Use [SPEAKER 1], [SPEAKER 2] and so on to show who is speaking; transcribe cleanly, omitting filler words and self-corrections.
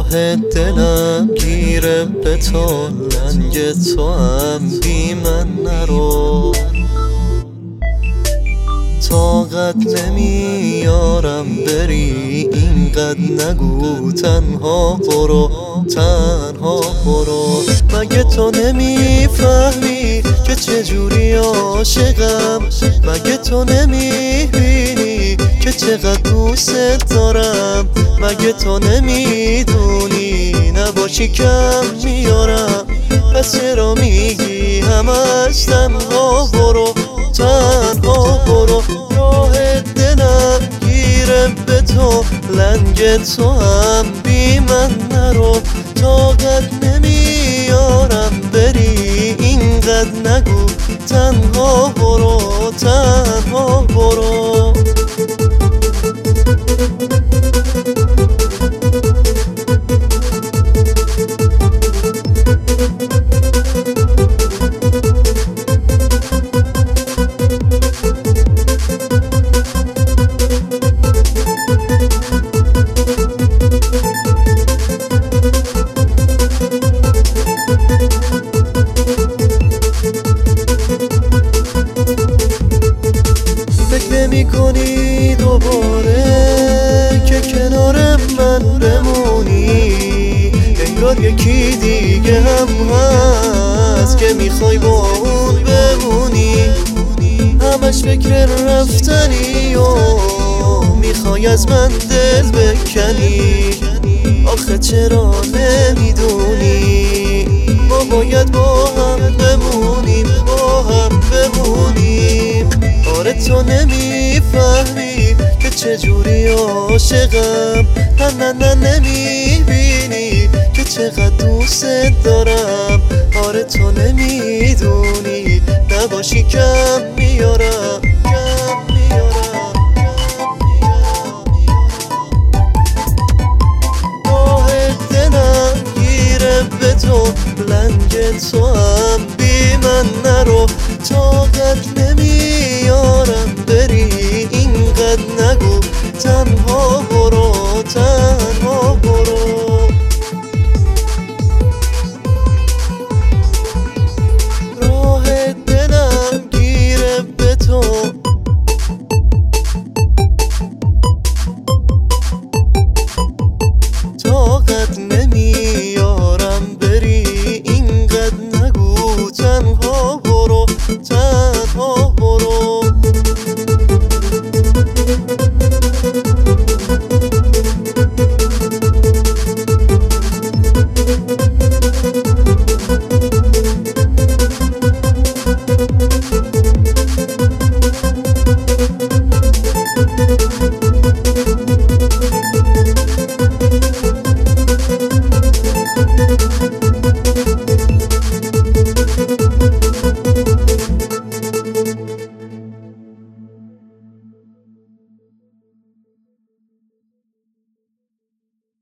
[SPEAKER 1] راه دلم گیره به تو، لنگ تو هم بی من نرو. طاقت نمیارم بری، اینقدر نگو، تنها برو، تنها برو. مگه تو نمیفهمی که چجوری عاشقم؟ مگه تو نمیبینی که چقدر دوست دارم؟ مگه تو نمیدونی نباشی کم میارم؟ پس چرا میگی همش تنها برو، تنها برو؟ راه دلم گیره به تو، لنگ تو هم بی من نرو. طاقت نمیارم بری، اینقدر نگو، تنها برو، تنها برو. نمی کنی دوباره که کنار من بمونی؟ انگار یکی دیگه هم هست که میخوای با اون بمونی. همش فکر رفتنی و میخوای از من دل بکنی. آخه چرا نمیدونی ما باید با هم بمونیم، با هم بمونیم؟ آره تو نمیفهمی که چجوری عاشقم. نه نمیبینی که چقدر دوست دارم. آره تو نمیدونی نباشی کم میارم، کم میارم. راه دلم گیره به تو، لنگ تو هم بی من نرو.